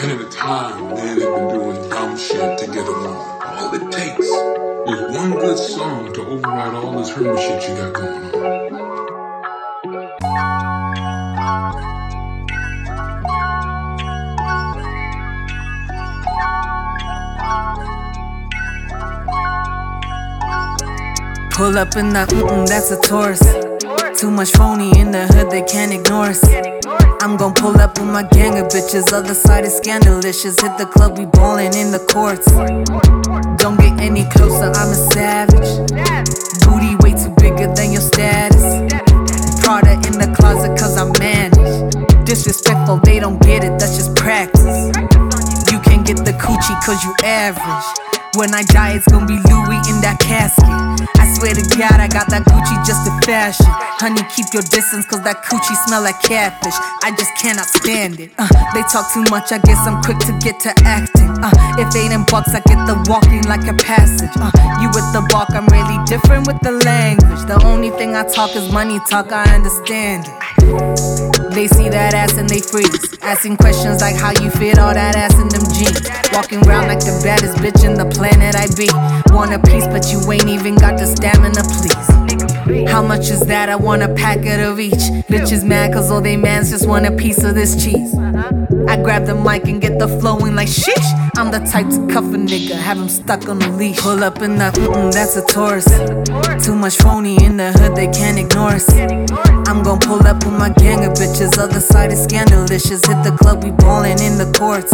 And at a time, men have been doing dumb shit to get along. All it takes is one good song to override all this hermit shit you got going on. Pull up in that, that's a Taurus. Too much phony in the hood, they can't ignore us. I'm gon' pull up with my gang of bitches. Other side is scandalicious. Hit the club, we ballin' in the courts. Don't get any closer, I'm a savage. Booty way too bigger than your status. Prada in the closet cause I'm managed. Disrespectful, they don't get it, that's just practice. You can't get the coochie cause you average. When I die, it's gonna be Louis in that casket. I swear to God, I got that Gucci just to fashion. Honey, keep your distance, cause that coochie smell like catfish. I just cannot stand it. They talk too much, I guess I'm quick to get to acting. If $8 I get the walking like a passage. You with the walk, I'm really different with the language. The only thing I talk is money talk, I understand it. They see that ass and they freeze, asking questions like how you fit all that ass in them jeans. Walking around like the baddest bitch in the planet I be. Want a piece but you ain't even got the stamina, please. How much is that? I want a packet of each. Bitches mad cause all they mans just want a piece of this cheese. I grab the mic and get the flowing like sheesh. I'm the type to cuff a nigga, have him stuck on a leash. Pull up in that, that's a Taurus. Too much phony in the hood, they can't ignore us. I'm gon' pull up with my gang of bitches. Other side is scandalicious. Hit the club, we ballin' in the courts.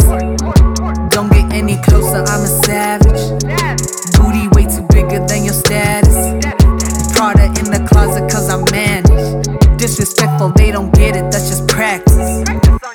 Don't get any closer, I'm a savage. Booty way too bigger than your status. Prada in the closet cause I'm managed. Disrespectful, they don't get it, that's just practice.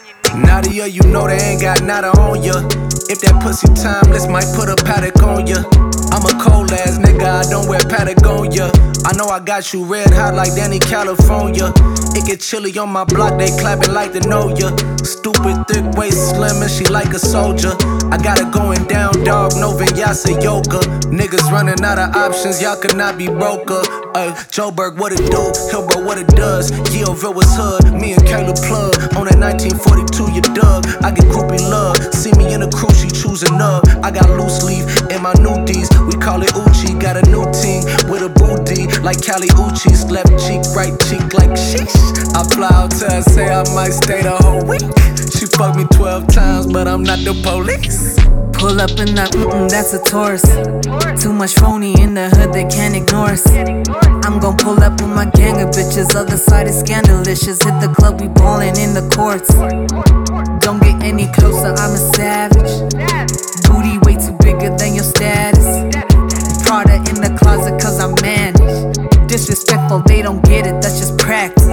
Nadia, you know they ain't got nada on ya. If that pussy timeless, might put a Patek on ya. I'm a cold ass nigga, I don't wear Patagonia. I know I got you red hot like Danny California. It get chilly on my block, they clapping like they know ya. Stupid, thick waist, slim, and she like a soldier. I got it going down, dog, no vinyasa yoga. Niggas running out of options, y'all could not be broker. Joburg, what it do? Hillbro, what it does? Yeovil was hood, me and Kayla plug. On that 1942, you dug. I get groupie love, see me in a crew, she choosing up. I got loose leaf in my new D's, we call it Uchi. Got a new team with a booty, like Cali Uchis. Left cheek, right cheek, like sheesh. I fly out to her, say I might stay the whole week. She fucked me 12 times, but I'm not the police. Pull up in that, that's a Taurus. Too much phony in the hood, they can't ignore us. I'm gon' pull up with my gang of bitches. Other side is scandalicious. Hit the club, we ballin' in the courts. Don't get any closer, I'm a savage. Booty way too bigger than your status. Prada in the closet cause I'm managed. Disrespectful, they don't get it, that's just practice.